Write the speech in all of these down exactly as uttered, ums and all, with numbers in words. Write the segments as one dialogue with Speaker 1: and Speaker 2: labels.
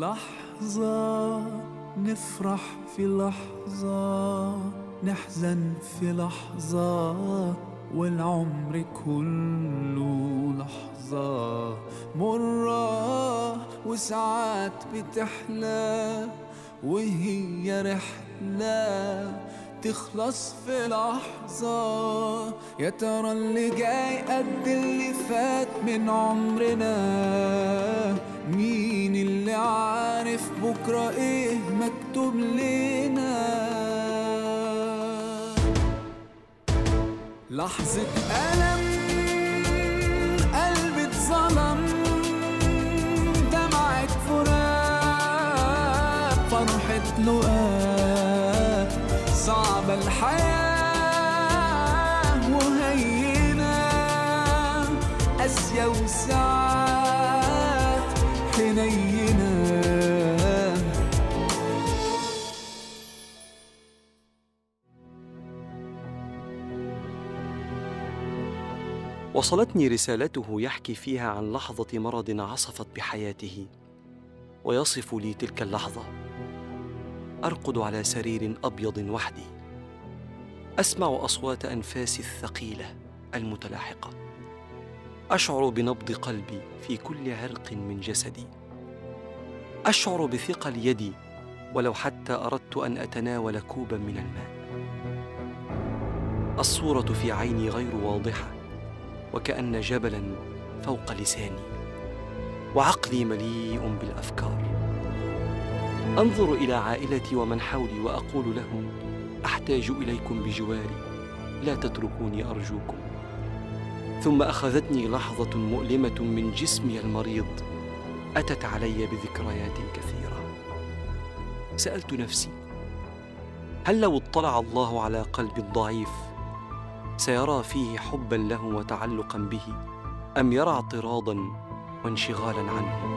Speaker 1: لحظة نفرح في لحظة، نحزن في لحظة، والعمر كله لحظة مرة، وساعات بتحلى وهي رحلة تخلص في لحظة. يا ترى اللي جاي قد اللي فات من عمرنا؟ مين اللي عارف بكرة ايه مكتوب لنا؟ لحظة ألم، قلبي اتظلم، دمعة فراق، فرحة لقاء، صعبة الحياة وهينة، قاسية وساعات حنينة.
Speaker 2: وصلتني رسالته يحكي فيها عن لحظة مرض عصفت بحياته، ويصف لي تلك اللحظة: أرقد على سرير أبيض وحدي، أسمع أصوات أنفاسي الثقيلة المتلاحقة، أشعر بنبض قلبي في كل عرق من جسدي، أشعر بثقل يدي ولو حتى أردت أن أتناول كوبا من الماء. الصورة في عيني غير واضحة، وكأن جبلاً فوق لساني، وعقلي مليء بالأفكار. أنظر إلى عائلتي ومن حولي وأقول لهم: أحتاج إليكم بجواري، لا تتركوني أرجوكم. ثم أخذتني لحظة مؤلمة من جسمي المريض، أتت علي بذكريات كثيرة. سألت نفسي: هل لو اطلع الله على قلبي الضعيف سيرى فيه حباً له وتعلقاً به، أم يرى اعتراضاً وانشغالاً عنه؟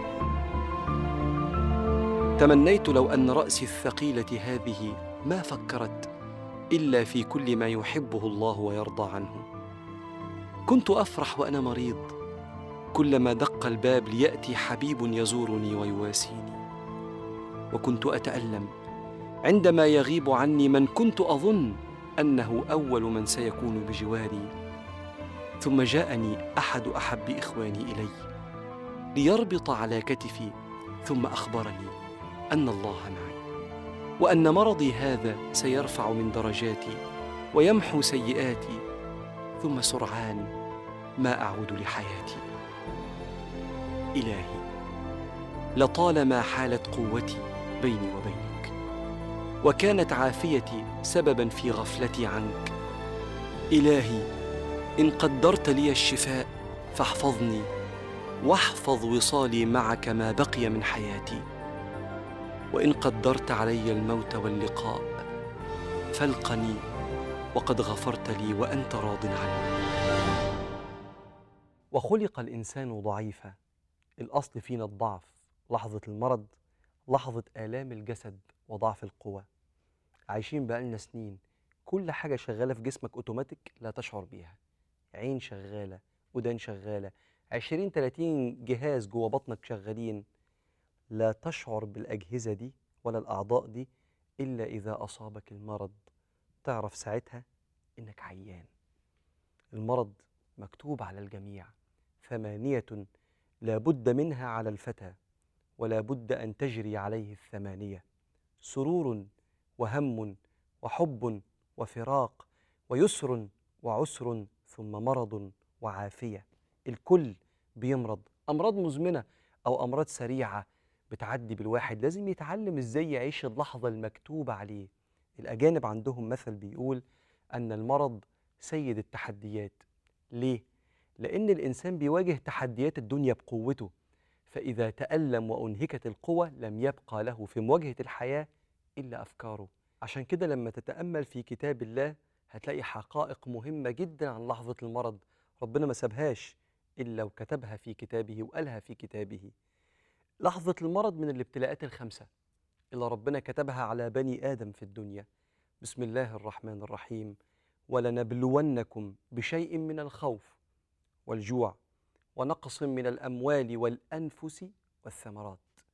Speaker 2: تمنيت لو أن رأسي الثقيلة هذه ما فكرت إلا في كل ما يحبه الله ويرضى عنه. كنت أفرح وأنا مريض، كلما دق الباب ليأتي حبيب يزورني ويواسيني، وكنت أتألم عندما يغيب عني من كنت أظن أنه أول من سيكون بجواري. ثم جاءني أحد أحب إخواني إلي ليربط على كتفي، ثم أخبرني أن الله معي، وأن مرضي هذا سيرفع من درجاتي ويمحو سيئاتي، ثم سرعان ما أعود لحياتي. إلهي، لطالما حالت قوتي بيني وبينك، وكانت عافيتي سبباً في غفلتي عنك. إلهي، إن قدرت لي الشفاء فاحفظني، واحفظ وصالي معك ما بقي من حياتي. وإن قدرت علي الموت واللقاء فالقني، وقد غفرت لي وأنت راض عني. وخلق الإنسان ضعيفا، الأصل فينا الضعف، لحظة المرض، لحظة آلام الجسد وضعف القوى. عايشين بقالنا سنين كل حاجة شغالة في جسمك أوتوماتيك لا تشعر بيها، عين شغالة، ودان شغالة، عشرين تلاتين جهاز جوه بطنك شغالين، لا تشعر بالأجهزة دي ولا الأعضاء دي إلا إذا أصابك المرض، تعرف ساعتها إنك عيان. المرض مكتوب على الجميع، ثمانية لا بد منها على الفتى، ولا بد أن تجري عليه الثمانية: سرور وهم وحب وفراق ويسر وعسر ثم مرض وعافية. الكل بيمرض، أمراض مزمنة أو أمراض سريعة بتعدي بالواحد، لازم يتعلم إزاي يعيش اللحظة المكتوبة عليه. الأجانب عندهم مثل بيقول أن المرض سيد التحديات. ليه؟ لأن الإنسان بيواجه تحديات الدنيا بقوته، فإذا تألم وأنهكت القوة لم يبقى له في مواجهة الحياة إلا أفكاره. عشان كده لما تتأمل في كتاب الله هتلاقي حقائق مهمة جدا عن لحظة المرض، ربنا ما سابهاش إلا وكتبها في كتابه وقالها في كتابه. لحظة المرض من الابتلاءات الخمسة اللي ربنا كتبها على بني آدم في الدنيا. بسم الله الرحمن الرحيم: ولنبلونكم بشيء من الخوف والجوع ونقص من الأموال والأنفس والثمرات.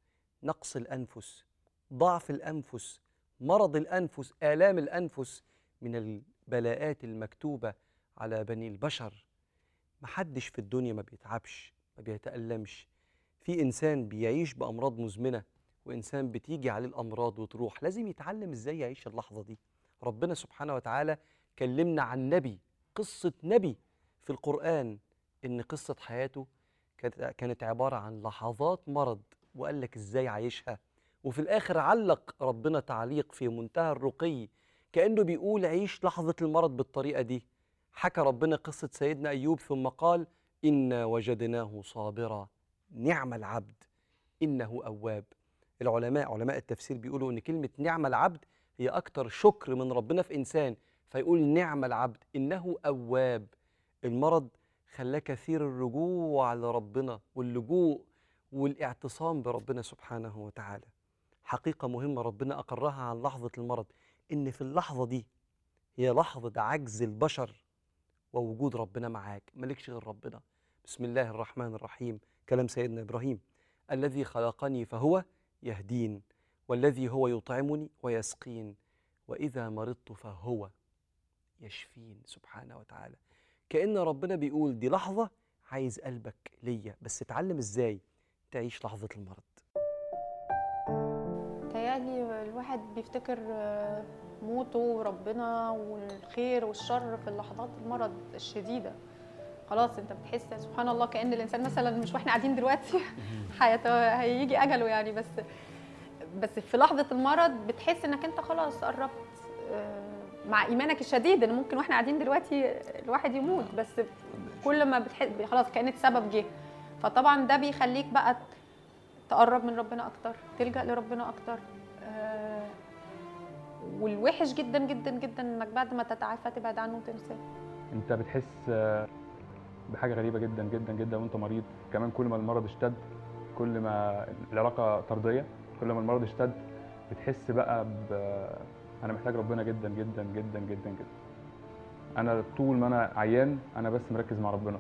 Speaker 2: نقص الأنفس، ضعف الأنفس، مرض الأنفس، آلام الأنفس من البلاءات المكتوبة على بني البشر. محدش في الدنيا ما بيتعبش، ما بيتألمش. في إنسان بيعيش بأمراض مزمنة، وإنسان بتيجي عليه الأمراض وتروح. لازم يتعلم إزاي يعيش اللحظة دي. ربنا سبحانه وتعالى كلمنا عن نبي، قصة نبي في القرآن، إن قصة حياته كانت كانت عبارة عن لحظات مرض، وقال لك إزاي عايشها. وفي الآخر علق ربنا تعليق في منتهى الرقي، كأنه بيقول عيش لحظة المرض بالطريقة دي. حكى ربنا قصة سيدنا أيوب ثم قال: إنا وجدناه صابرا نعم العبد إنه أواب. العلماء علماء التفسير بيقولوا إن كلمة نعم العبد هي أكتر شكر من ربنا في إنسان، فيقول نعم العبد إنه أواب. المرض خلاه كثير الرجوع لربنا واللجوء والاعتصام بربنا سبحانه وتعالى. حقيقة مهمة ربنا أقرها عن لحظة المرض، إن في اللحظة دي هي لحظة عجز البشر ووجود ربنا معاك، مالكش غير ربنا. بسم الله الرحمن الرحيم، كلام سيدنا إبراهيم: الذي خلقني فهو يهدين، والذي هو يطعمني ويسقين، وإذا مرضت فهو يشفين. سبحانه وتعالى. كأن ربنا بيقول دي لحظة عايز قلبك ليا، بس اتعلم ازاي تعيش لحظة المرض.
Speaker 3: تهيألي الواحد بيفتكر آه، موته وربنا والخير والشر في لحظات المرض الشديدة. خلاص انت بتحس سبحان الله كأن الإنسان مثلا مش واحنا قاعدين دلوقتي حياته هيجي أجله يعني، بس بس في لحظة المرض بتحس انك انت خلاص قربت، آه، مع إيمانك الشديد ان ممكن واحنا قاعدين دلوقتي الواحد يموت، بس كل ما بتحس خلاص كأن السبب جه. فطبعا ده بيخليك بقى تقرب من ربنا أكتر، تلجأ لربنا أكتر. آه، والوحش جدا جدا جدا انك بعد ما تتعافى تبعد عنه وتنساه.
Speaker 4: انت بتحس بحاجه غريبه جدا جدا جدا وانت مريض. كمان كل ما المرض اشتد، كل ما العلاقه طرديه، كل ما المرض اشتد بتحس بقى ب انا محتاج ربنا جدا جدا جدا جدا جدا. انا طول ما انا عيان انا بس مركز مع ربنا.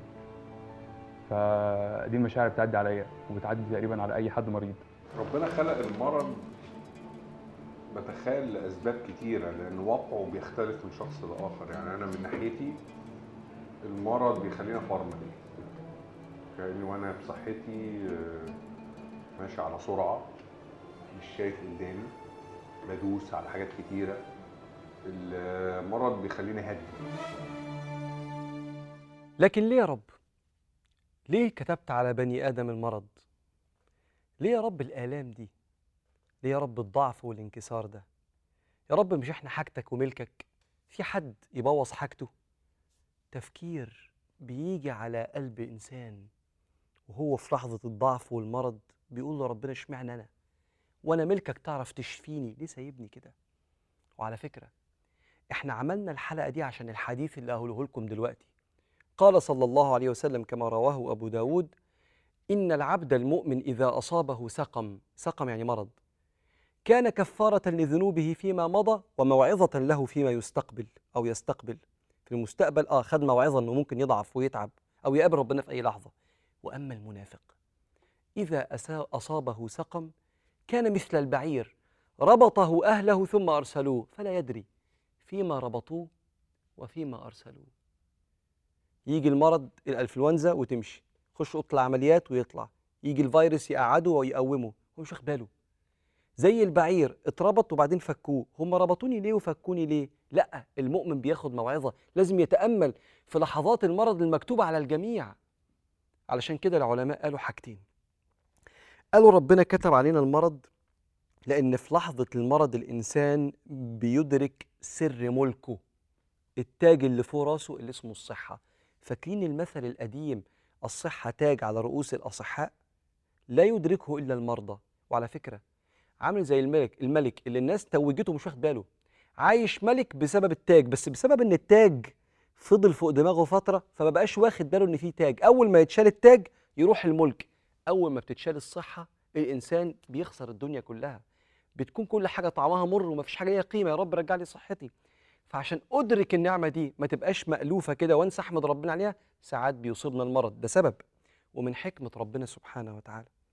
Speaker 4: فدي المشاعر بتعدي عليا وبتعدي تقريبا على اي حد مريض.
Speaker 5: ربنا خلق المرض بتخيل لأسباب كتيرة، لأن واقعه بيختلف من شخص لآخر. يعني أنا من ناحيتي المرض بيخليني أفرمل، يعني وأنا بصحتي ماشي على سرعة، مش شايف قدامي، بدوس على حاجات كتيرة. المرض بيخليني هادي.
Speaker 2: لكن ليه يا رب؟ ليه كتبت على بني آدم المرض؟ ليه يا رب الآلام دي؟ ليه يا رب الضعف والانكسار ده؟ يا رب مش احنا حاجتك وملكك؟ في حد يبوظ حاجته؟ تفكير بيجي على قلب إنسان وهو في لحظة الضعف والمرض بيقول لربنا اشمعنى أنا؟ وأنا ملكك تعرف تشفيني، ليه سايبني كده؟ وعلى فكرة احنا عملنا الحلقة دي عشان الحديث اللي هقوله لكم دلوقتي. قال صلى الله عليه وسلم كما رواه أبو داود: إن العبد المؤمن إذا أصابه سقم، سقم يعني مرض، كان كفارة لذنوبه فيما مضى وموعظة له فيما يستقبل أو يستقبل في المستقبل. آه خد موعظة أنه ممكن يضعف ويتعب أو يقابل ربنا في أي لحظة. وأما المنافق إذا أصابه سقم كان مثل البعير ربطه أهله ثم أرسلوه فلا يدري فيما ربطوه وفيما أرسلوه. يجي المرض الإنفلونزا وتمشي، خش أوضة العمليات ويطلع، يجي الفيروس يقعده ويقومه هو مش واخد باله. زي البعير اتربط وبعدين فكوه، هم ربطوني ليه وفكوني ليه؟ لا، المؤمن بياخد موعظة، لازم يتأمل في لحظات المرض المكتوبة على الجميع. علشان كده العلماء قالوا حاجتين. قالوا ربنا كتب علينا المرض لأن في لحظة المرض الإنسان بيدرك سر ملكه، التاج اللي فوق راسه اللي اسمه الصحة. فاكرين المثل القديم الصحة تاج على رؤوس الأصحاء؟ لا يدركه إلا المرضى. وعلى فكرة عامل زي الملك الملك اللي الناس توجته مش واخد باله، عايش ملك بسبب التاج، بس بسبب ان التاج فضل فوق دماغه فترة فما بقاش واخد باله ان فيه تاج. اول ما يتشال التاج يروح الملك. اول ما بتتشال الصحة الانسان بيخسر الدنيا كلها، بتكون كل حاجة طعمها مر ومفيش حاجة ليها قيمة. يا رب رجع لي صحتي. فعشان ادرك النعمة دي ما تبقاش مألوفة كده وانسى احمد ربنا عليها، ساعات بيصيبنا المرض، ده سبب ومن حكمة ربنا سبحانه وتعالى.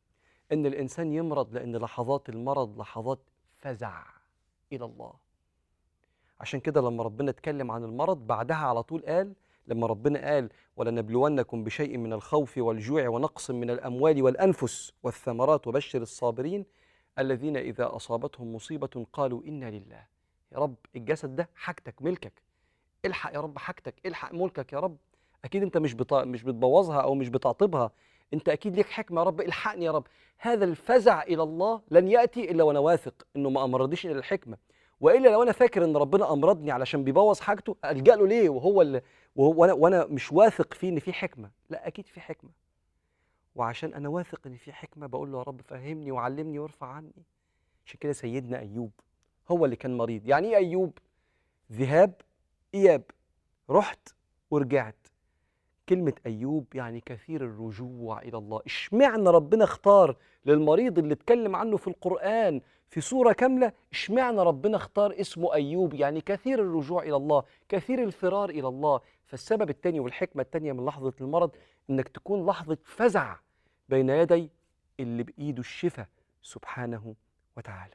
Speaker 2: إن الإنسان يمرض، لأن لحظات المرض لحظات فزع إلى الله. عشان كده لما ربنا اتكلم عن المرض بعدها على طول قال، لما ربنا قال ولنبلونكم بشيء من الخوف والجوع ونقص من الأموال والأنفس والثمرات وبشر الصابرين الذين إذا أصابتهم مصيبة قالوا إنا لله. يا رب الجسد ده حاجتك ملكك، الحق يا رب حاجتك، الحق ملكك يا رب. أكيد أنت مش بتا... مش بتبوظها أو مش بتعطبها، أنت أكيد ليك حكمة يا رب، الحقني يا رب. هذا الفزع إلى الله لن يأتي إلا وأنا واثق إنه ما أمرضيش إلا الحكمة، والا لو انا فاكر ان ربنا امرضني علشان بيبوظ حاجته الجا له ليه وهو اللي وهو وانا وانا مش واثق فيه ان في حكمه؟ لا اكيد في حكمه، وعشان انا واثق ان في حكمه بقول له يا رب فهمني وعلمني وارفع عني. عشان كده سيدنا ايوب هو اللي كان مريض. يعني ايه ايوب؟ ذهاب اياب، رحت ورجعت. كلمة أيوب يعني كثير الرجوع إلى الله. إشمعنى ربنا اختار للمريض اللي اتكلم عنه في القرآن في سورة كاملة، إشمعنى ربنا اختار اسمه أيوب؟ يعني كثير الرجوع إلى الله، كثير الفرار إلى الله. فالسبب الثاني والحكمة الثانية من لحظة المرض إنك تكون لحظة فزع بين يدي اللي بإيده الشفاء سبحانه وتعالى.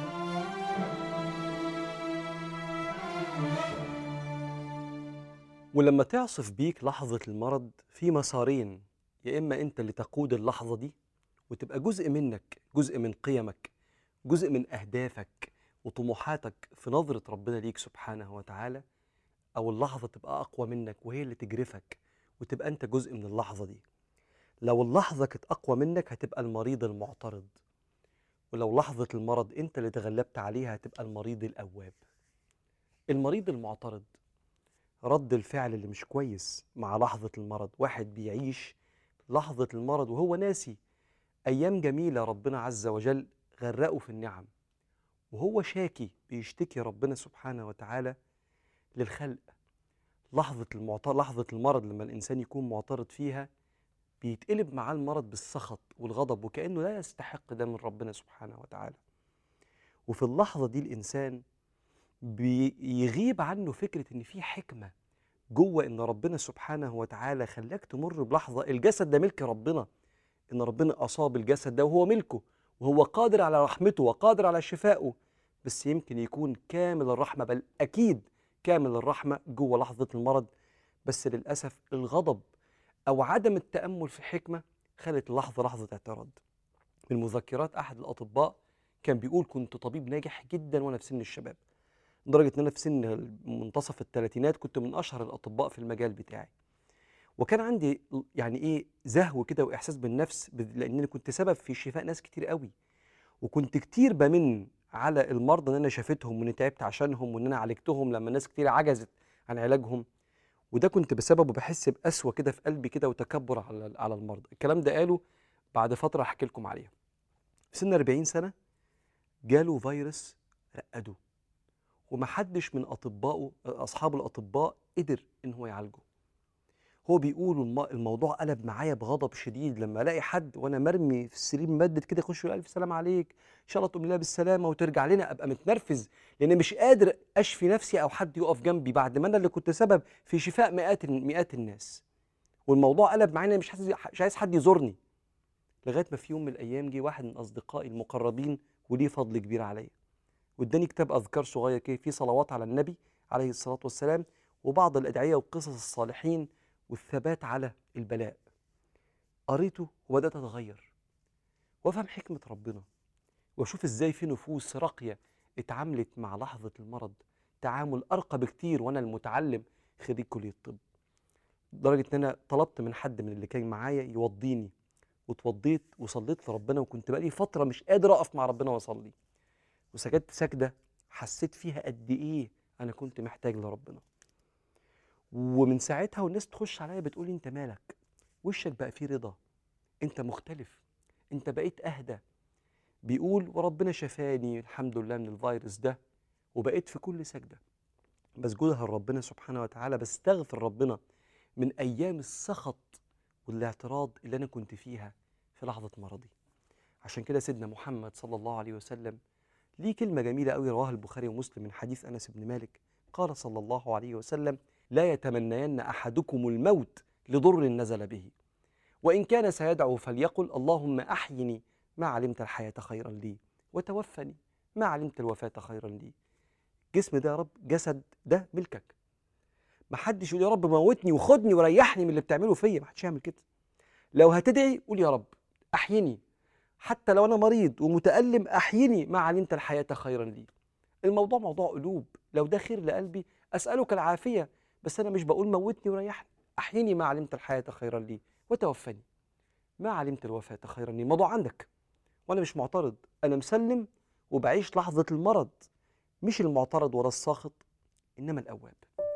Speaker 2: ولما تعصف بيك لحظة المرض في مسارين، يا إما أنت اللي تقود اللحظة دي وتبقى جزء منك، جزء من قيمك، جزء من أهدافك وطموحاتك في نظرة ربنا ليك سبحانه وتعالى، أو اللحظة تبقى أقوى منك وهي اللي تجرفك وتبقى أنت جزء من اللحظة دي. لو اللحظة كانت أقوى منك هتبقى المريض المعترض، ولو لحظة المرض أنت اللي تغلبت عليها هتبقى المريض الأواب. المريض المعترض رد الفعل اللي مش كويس مع لحظة المرض. واحد بيعيش لحظة المرض وهو ناسي أيام جميلة ربنا عز وجل غرقه في النعم، وهو شاكي بيشتكي ربنا سبحانه وتعالى للخلق. لحظة المعترض، لحظة المرض لما الإنسان يكون معترض فيها بيتقلب معاه المرض بالسخط والغضب وكأنه لا يستحق ده من ربنا سبحانه وتعالى. وفي اللحظة دي الإنسان بيغيب عنه فكرة إن في حكمة جوه، إن ربنا سبحانه وتعالى خلاك تمر بلحظة. الجسد ده ملك ربنا، إن ربنا أصاب الجسد ده وهو ملكه وهو قادر على رحمته وقادر على شفائه، بس يمكن يكون كامل الرحمة، بل أكيد كامل الرحمة جوه لحظة المرض. بس للأسف الغضب أو عدم التأمل في حكمة خلت اللحظة لحظة اعتراض. من مذكرات أحد الأطباء كان بيقول كنت طبيب ناجح جدا وأنا في سن الشباب، لدرجة إن أنا في سن منتصف الثلاثينات كنت من أشهر الأطباء في المجال بتاعي، وكان عندي يعني إيه زهو كده وإحساس بالنفس، لأنني كنت سبب في شفاء ناس كتير قوي، وكنت كتير بمن على المرضى إن أنا شافتهم وإني تعبت عشانهم وإن أنا عالجتهم لما ناس كتير عجزت عن علاجهم، وده كنت بسببه بحس بقسوة كده في قلبي كده وتكبر على على المرضى. الكلام ده قاله بعد فترة هحكي لكم عليها. في سن أربعين سنة جاله فيروس رقده، ومحدش من أطبائه أصحاب الأطباء قدر إن هو يعالجه. هو بيقول الموضوع قلب معايا بغضب شديد لما الاقي حد وانا مرمي في السرير ممدد كده يخش يقول الف سلام عليك ان شاء الله تقوم لنا بالسلامه وترجع لنا، ابقى متنرفز لان مش قادر اشفي نفسي او حد يقف جنبي بعد ما انا اللي كنت سبب في شفاء مئات مئات الناس. والموضوع قلب معايا مش عايز مش عايز حد يزورني، لغايه ما في يوم من الايام جه واحد من اصدقائي المقربين وليه فضل كبير عليا، واداني كتاب اذكار صغير كده فيه صلوات على النبي عليه الصلاه والسلام وبعض الادعيه وقصص الصالحين والثبات على البلاء. قريته وبدأت أتغير وأفهم حكمة ربنا وأشوف إزاي في نفوس راقية اتعاملت مع لحظة المرض تعامل أرقى بكتير وأنا المتعلم خريج كلية الطب، لدرجة إن أنا طلبت من حد من اللي كان معايا يوضيني، واتوضيت وصليت لربنا، وكنت بقالي فترة مش قادر أقف مع ربنا وأصلي، وسجدت سجدة حسيت فيها قد إيه أنا كنت محتاج لربنا. ومن ساعتها والناس تخش عليا بتقولي انت مالك، وشك بقى فيه رضا، انت مختلف، انت بقيت اهدى. بيقول وربنا شفاني الحمد لله من الفيروس ده، وبقيت في كل سجدة بسجدها لربنا سبحانه وتعالى بستغفر ربنا من ايام السخط والاعتراض اللي انا كنت فيها في لحظة مرضي. عشان كده سيدنا محمد صلى الله عليه وسلم ليه كلمة جميلة قوي رواها البخاري ومسلم من حديث انس بن مالك، قال صلى الله عليه وسلم لا يتمنين أحدكم الموت لضر نزل به، وإن كان سيدعو فليقل اللهم أحيني ما علمت الحياة خيرا لي وتوفني ما علمت الوفاة خيرا لي. الجسم ده يا رب، جسد ده ملكك. ما حدش يقول يا رب موتني وخدني وريحني من اللي بتعمله فيا، ما حدش يعمل كده. لو هتدعي قول يا رب احيني، حتى لو انا مريض ومتألم احيني ما علمت الحياة خيرا لي. الموضوع موضوع قلوب، لو ده خير لقلبي اسألك العافية، بس انا مش بقول موتني وريحني. احيني ما علمت الحياة خيرا لي وتوفني ما علمت الوفاة خيرا لي. الموضوع عندك وانا مش معترض، انا مسلم وبعيش لحظة المرض، مش المعترض ولا الساخط، انما الاواب.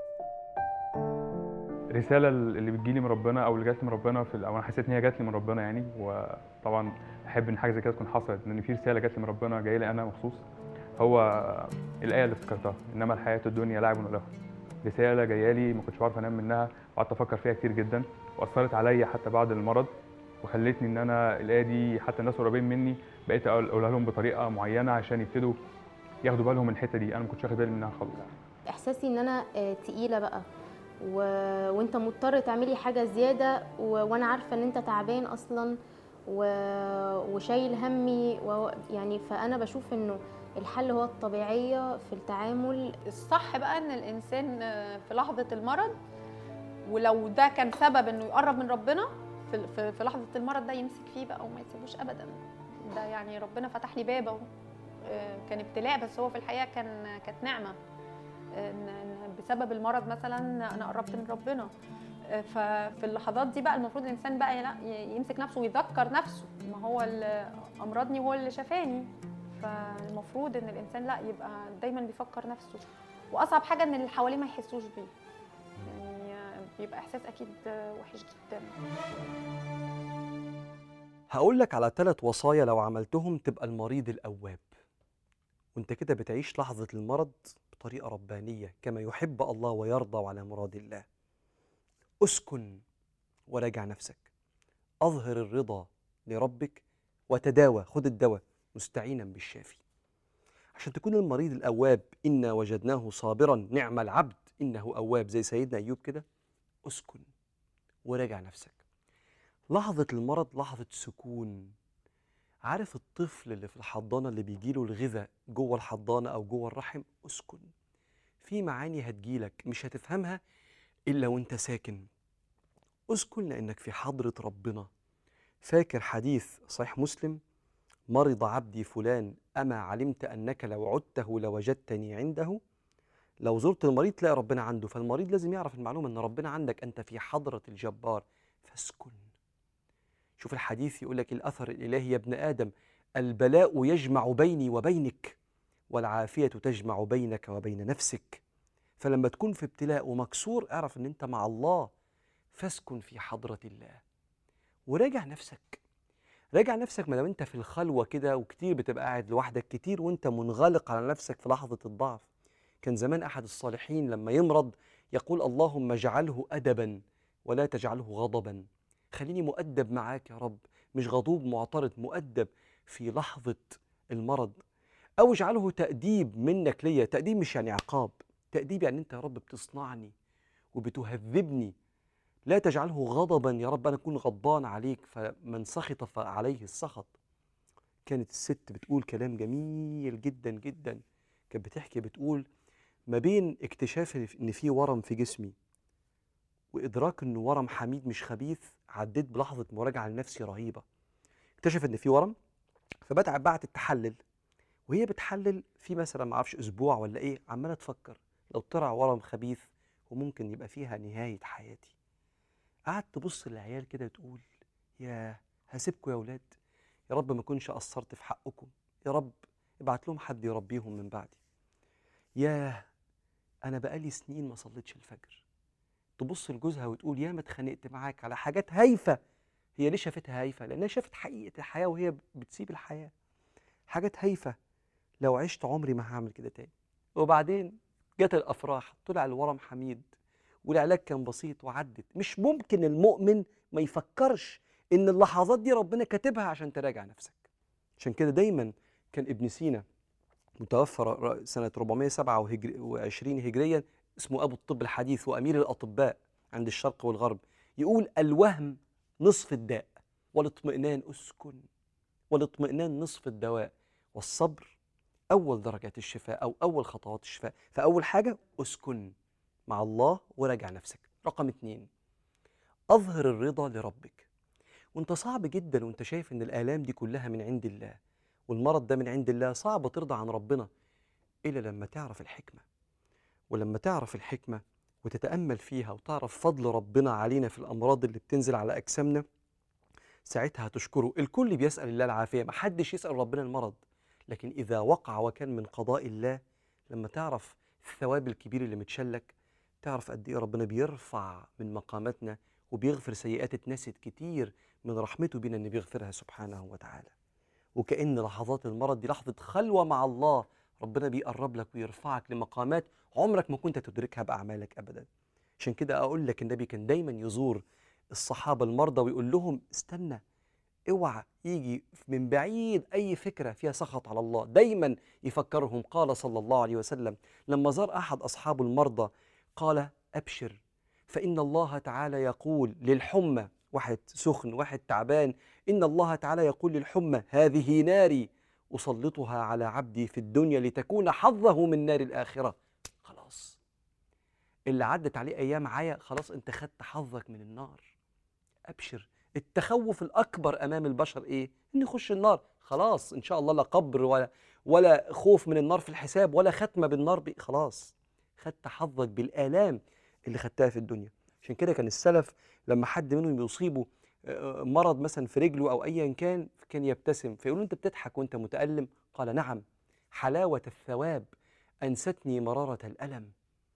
Speaker 4: الرساله اللي بتجيلي من ربنا او اللي جات لي من ربنا في ال- او انا حسيت ان هي جات لي من ربنا يعني، وطبعا احب ان حاجه زي كده تكون حصلت، ان في رساله جات لي من ربنا جايه لي انا مخصوص، هو الايه اللي افتكرتها، انما الحياه الدنيا لعب ولهو. رساله جايه لي ما كنتش بعرف انام منها، وقعدت افكر فيها كتير جدا، واثرت عليا حتى بعد المرض، وخلتني ان انا الايه دي حتى الناس قريبين مني بقيت اقولها لهم بطريقه معينه عشان يبتدوا ياخدوا بالهم من الحته دي، انا ما كنتش واخد بالي منها خالص.
Speaker 6: احساسي ان انا آه، تقيله بقى و... وانت مضطر تعملي حاجه زياده و... وانا عارفه ان انت تعبان اصلا و... وشايل همي و... يعني فانا بشوف انه الحل هو الطبيعيه في التعامل.
Speaker 3: الصح بقى ان الانسان في لحظه المرض، ولو ده كان سبب انه يقرب من ربنا في في- في لحظه المرض ده، يمسك فيه بقى وما يسيبوش ابدا. ده يعني ربنا فتح لي باب اهو. آه، كان ابتلاء، بس هو في الحقيقه كان كانت نعمه. إن إن بسبب المرض مثلا انا قربت من ربنا. آه، ففي اللحظات دي بقى المفروض الانسان بقى لا ي- يمسك نفسه ويذكر نفسه، ما هو اللي امرضني وهو اللي شفاني. فالمفروض ان الانسان لا يبقى دايما بيفكر نفسه. واصعب حاجه ان اللي حواليه ما يحسوش بيه، يعني بيبقى احساس اكيد وحش جدا.
Speaker 2: هقول لك على ثلاث وصايا لو عملتهم تبقى المريض الأواب، وانت كده بتعيش لحظة المرض بطريقة ربانية كما يحب الله ويرضى وعلى مراد الله. اسكن وراجع نفسك، أظهر الرضا لربك وتداوى، خد الدواء مستعينا بالشافي. عشان تكون المريض الأواب، إنا وجدناه صابرا نعم العبد إنه أواب، زي سيدنا أيوب كده. اسكن وراجع نفسك. لحظة المرض لحظة سكون. عارف الطفل اللي في الحضانة اللي بيجيله الغذاء جوه الحضانة أو جوه الرحم؟ اسكن. في معاني هتجيلك مش هتفهمها إلا وانت ساكن. اسكن لأنك في حضرة ربنا. فاكر حديث صحيح مسلم: مرض عبدي فلان أما علمت أنك لو عدته لوجدتني عنده. لو زرت المريض تلاقي ربنا عنده، فالمريض لازم يعرف المعلومة أن ربنا عندك، أنت في حضرة الجبار، فاسكن. شوف الحديث يقول لك الأثر الإلهي: يا ابن آدم البلاء يجمع بيني وبينك والعافية تجمع بينك وبين نفسك. فلما تكون في ابتلاء ومكسور اعرف أن أنت مع الله، فاسكن في حضرة الله وراجع نفسك. راجع نفسك ما دام أنت في الخلوة كده، وكتير بتبقى قاعد لوحدك كتير وأنت منغلق على نفسك في لحظة الضعف. كان زمان أحد الصالحين لما يمرض يقول: اللهم اجعله أدبا ولا تجعله غضبا. خليني مؤدب معاك يا رب، مش غضوب معترض، مؤدب في لحظة المرض. أو اجعله تأديب منك ليا. تأديب مش يعني عقاب، تأديب يعني أنت يا رب بتصنعني وبتهذبني. لا تجعله غضبا يا رب، أنا أكون غضبان عليك، فمن سخط فعليه السخط. كانت الست بتقول كلام جميل جدا جدا، كانت بتحكي بتقول: ما بين اكتشاف ان في ورم في جسمي وادراك انه ورم حميد مش خبيث، عديت بلحظه مراجعه لنفسي رهيبه. اكتشف ان في ورم، فبدأت بعت التحلل، وهي بتحلل في مثلا ما اعرفش اسبوع ولا ايه، عماله تفكر لو طلع ورم خبيث وممكن يبقى فيها نهايه حياتي. قعدت تبص للعيال كده تقول: يا هسيبكم يا اولاد، يا رب ما اكونش قصرت في حقكم، يا رب ابعت لهم حد يربيهم من بعدي. ياه أنا بقالي سنين ما صليتش الفجر. تبص لجوزها وتقول: يا ما اتخانقت معاك على حاجات هايفة. هي ليه شافتها هايفة؟ لأنها شافت حقيقة الحياة وهي بتسيب الحياة. حاجات هايفة، لو عشت عمري ما هعمل كده تاني. وبعدين جت الأفراح، طلع الورم حميد والعلاج كان بسيط وعدت. مش ممكن المؤمن ما يفكرش إن اللحظات دي ربنا كاتبها عشان تراجع نفسك. عشان كده دايما كان ابن سينا متوفى سنة أربعمائة وسبعة وعشرين هجريا، اسمه أبو الطب الحديث وأمير الأطباء عند الشرق والغرب، يقول: الوهم نصف الداء والاطمئنان اسكن والاطمئنان نصف الدواء، والصبر أول درجات الشفاء أو أول خطوات الشفاء. فأول حاجة اسكن مع الله وراجع نفسك. رقم اتنين، أظهر الرضا لربك. وانت صعب جدا وانت شايف ان الآلام دي كلها من عند الله والمرض ده من عند الله، صعب ترضى عن ربنا إلا لما تعرف الحكمة. ولما تعرف الحكمة وتتأمل فيها وتعرف فضل ربنا علينا في الأمراض اللي بتنزل على أجسامنا، ساعتها هتشكره. الكل بيسأل الله العافية، محدش يسأل ربنا المرض، لكن إذا وقع وكان من قضاء الله، لما تعرف الثواب الكبير اللي متشلك، تعرف قد إيه ربنا بيرفع من مقاماتنا وبيغفر سيئات اتنست كتير من رحمته بينا إن بيغفرها سبحانه وتعالى. وكأن لحظات المرض دي لحظة خلوة مع الله، ربنا بيقرب لك ويرفعك لمقامات عمرك ما كنت تدركها بأعمالك أبدا. عشان كده أقول لك النبي كان دايما يزور الصحابة المرضى ويقول لهم استنى، اوعى يجي من بعيد أي فكرة فيها سخط على الله، دايما يفكرهم. قال صلى الله عليه وسلم لما زار أحد أصحابه المرضى قال أبشر فإن الله تعالى يقول للحمى، واحد سخن واحد تعبان، إن الله تعالى يقول للحمى هذه ناري أسلطها على عبدي في الدنيا لتكون حظه من نار الآخرة. خلاص اللي عدت عليه أيام عيا خلاص أنت خدت حظك من النار. أبشر. التخوف الأكبر أمام البشر إيه؟ إن يخش النار. خلاص إن شاء الله لا قبر ولا ولا خوف من النار في الحساب ولا ختمة بالنار بي. خلاص خدت حظك بالآلام اللي خدتها في الدنيا. عشان كده كان السلف لما حد منهم يصيبه مرض مثلا في رجله أو أيا كان كان يبتسم، فيقولوا أنت بتضحك وأنت متألم؟ قال نعم، حلاوة الثواب أنستني مرارة الألم.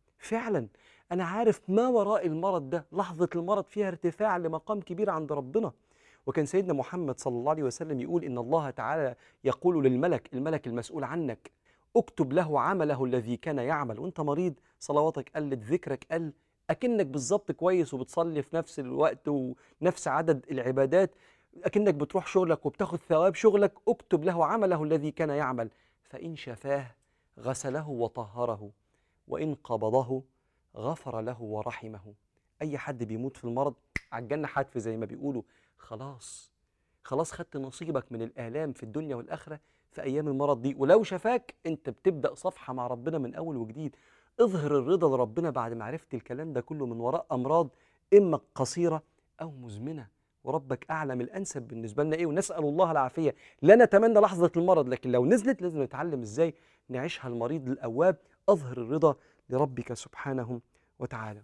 Speaker 2: فعلا أنا عارف ما وراء المرض ده، لحظة المرض فيها ارتفاع لمقام كبير عند ربنا. وكان سيدنا محمد صلى الله عليه وسلم يقول إن الله تعالى يقول للملك، الملك المسؤول عنك، اكتب له عمله الذي كان يعمل. وانت مريض صلواتك قلت، ذكرك قل، أكنك بالظبط كويس وبتصلي في نفس الوقت ونفس عدد العبادات، أكنك بتروح شغلك وبتاخد ثواب شغلك. اكتب له عمله الذي كان يعمل، فإن شفاه غسله وطهره، وإن قبضه غفر له ورحمه. أي حد بيموت في المرض على الجنة حتف زي ما بيقولوا. خلاص خلاص خدت نصيبك من الآلام في الدنيا والآخرة في أيام المرض دي. ولو شفاك أنت بتبدأ صفحة مع ربنا من أول وجديد. اظهر الرضا لربنا بعد ما عرفت الكلام ده كله من وراء أمراض إما قصيرة أو مزمنة، وربك أعلم الأنسب بالنسبة لنا إيه، ونسأل الله العافية. لا نتمنى لحظة المرض، لكن لو نزلت لازم نتعلم إزاي نعيشها المريض الأواب. أظهر الرضا لربك سبحانه وتعالى.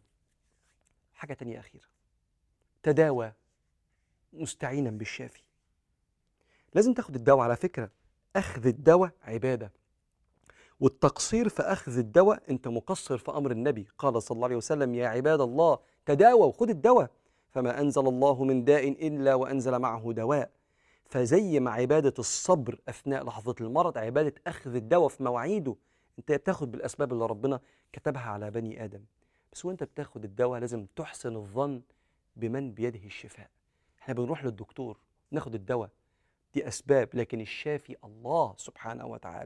Speaker 2: حاجة تانية أخيرة، تداوى مستعينا بالشافي. لازم تاخد الدواء. على فكرة أخذ الدواء عبادة، والتقصير في أخذ الدواء أنت مقصر في أمر النبي. قال صلى الله عليه وسلم يا عباد الله تداووا، خد الدواء، فما أنزل الله من داء إلا وأنزل معه دواء. فزي ما عبادة الصبر أثناء لحظة المرض عبادة أخذ الدواء في مواعيده. أنت بتاخد بالأسباب اللي ربنا كتبها على بني آدم، بس وأنت بتاخد الدواء لازم تحسن الظن بمن بيده الشفاء. احنا بنروح للدكتور ناخد الدواء، دي أسباب، لكن الشافي الله سبحانه وتعالى.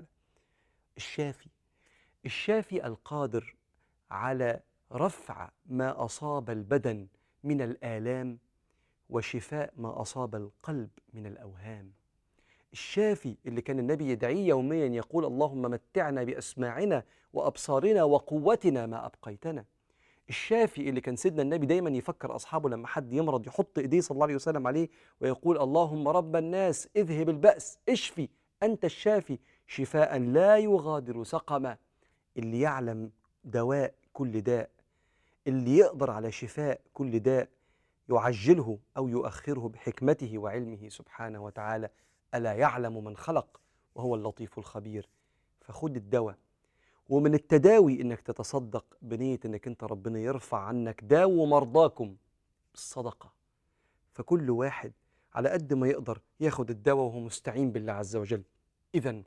Speaker 2: الشافي الشافي القادر على رفع ما أصاب البدن من الآلام وشفاء ما أصاب القلب من الأوهام. الشافي اللي كان النبي يدعيه يوميا يقول اللهم متعنا بأسماعنا وأبصارنا وقوتنا ما أبقيتنا. الشافي اللي كان سيدنا النبي دايما يفكر أصحابه لما حد يمرض يحط إيديه صلى الله عليه وسلم عليه ويقول اللهم رب الناس اذهب البأس اشفي أنت الشافي شفاء لا يغادر سقما. اللي يعلم دواء كل داء، اللي يقدر على شفاء كل داء، يعجله أو يؤخره بحكمته وعلمه سبحانه وتعالى. ألا يعلم من خلق وهو اللطيف الخبير. فخد الدواء. ومن التداوي إنك تتصدق بنية إنك أنت ربنا يرفع عنك. داووا مرضاكم بالصدقة. فكل واحد على قد ما يقدر ياخد الدواء وهو مستعين بالله عز وجل. إذن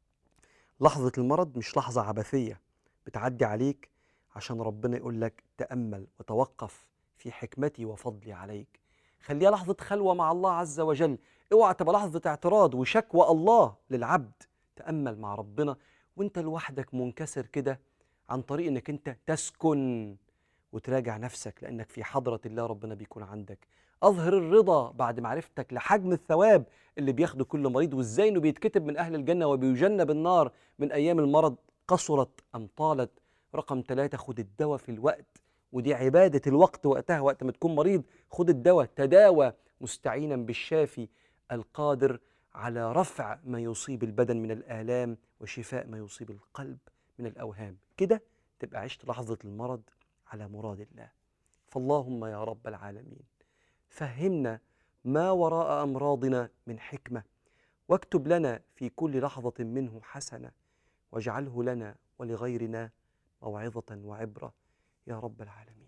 Speaker 2: لحظة المرض مش لحظة عبثية بتعدي عليك عشان ربنا يقول لك تأمل وتوقف في حكمتي وفضلي عليك. خليها لحظة خلوة مع الله عز وجل. اوعى تبقى لحظة اعتراض وشكوى الله للعبد. تأمل مع ربنا وانت لوحدك منكسر كده عن طريق انك انت تسكن وتراجع نفسك، لانك في حضرة الله ربنا بيكون عندك. أظهر الرضا بعد معرفتك لحجم الثواب اللي بياخده كل مريض، وإزاي إنه بيتكتب من أهل الجنة وبيجنب النار من أيام المرض قصرت أم طالت. رقم ثلاثة، خد الدواء في الوقت، ودي عبادة الوقت وقتها. وقت ما تكون مريض خد الدواء، تداوى مستعينا بالشافي القادر على رفع ما يصيب البدن من الآلام وشفاء ما يصيب القلب من الأوهام. كده تبقى عشت لحظة المرض على مراد الله. فاللهم يا رب العالمين فهمنا ما وراء أمراضنا من حكمة، واكتب لنا في كل لحظة منه حسنة، واجعله لنا ولغيرنا موعظة وعبرة يا رب العالمين.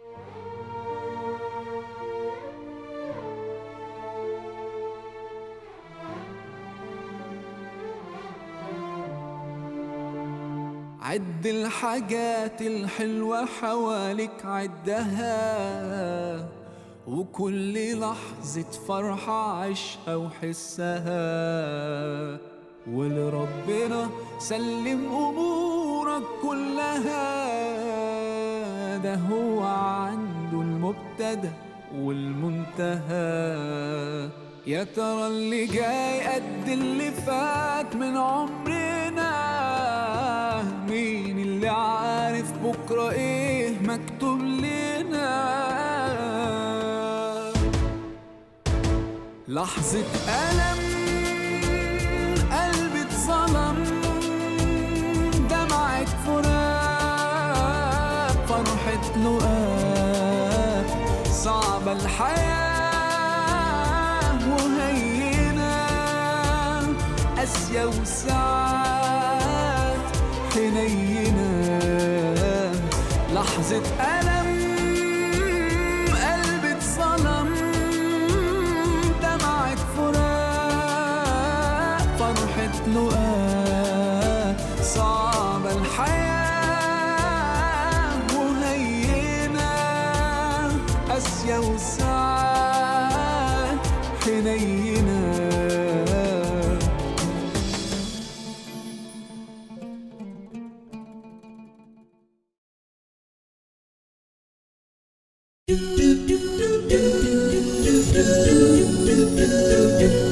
Speaker 1: عد الحاجات الحلوة حواليك عدها، وكل لحظة فرحة عيشها وحسها، ولربنا سلم أمورك كلها، ده هو عنده المبتدأ والمنتهى. يا ترى اللي جاي قد اللي فات من عمرنا، مين اللي عارف بكرة ايه مكتوب لنا؟ لحظة ألم قلبي اتظلم، دمعة فراق فرحة لقاء، صعبة الحياة وهينة، قاسية وساعات حنينة. لحظة ألم قلبي اتظلم، دمعة فراق فرحة لقاء، صعبة الحياة وهينة، قاسية وساعات حنينة. do do do do do do do do do do